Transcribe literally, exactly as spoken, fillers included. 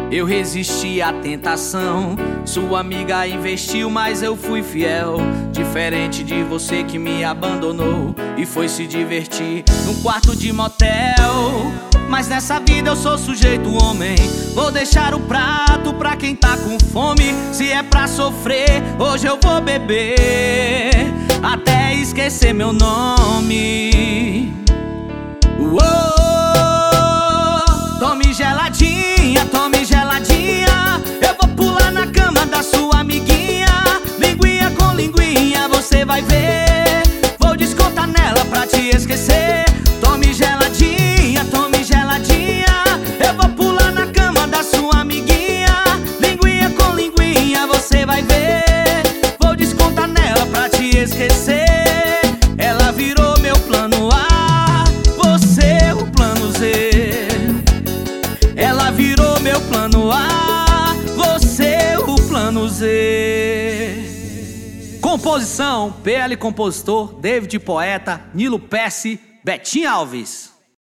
Eu resisti à tentação. Sua amiga investiu, mas eu fui fiel. Diferente de você que me abandonou e foi se divertir num quarto de motel. Mas nessa vida eu sou sujeito homem. Vou deixar o prato pra quem tá com fome. Se é pra sofrer, hoje eu vou beber até esquecer meu nome. Uou! Tome geladinha, tome geladinha. Eu vou pular na cama da sua amiguinha. Linguinha com linguinha, você vai ver. Vou descontar nela pra te esquecer. Tome geladinha, tome geladinha. Eu vou pular na cama da sua amiguinha. Linguinha com linguinha, você vai ver. Vou descontar nela pra te esquecer. Ela virou meu plano A, você o plano Z. Ela virou meu plano A, você o plano Z. Composição, P L Compositor, David Poeta, Nilo Pesce, Betinho Alves.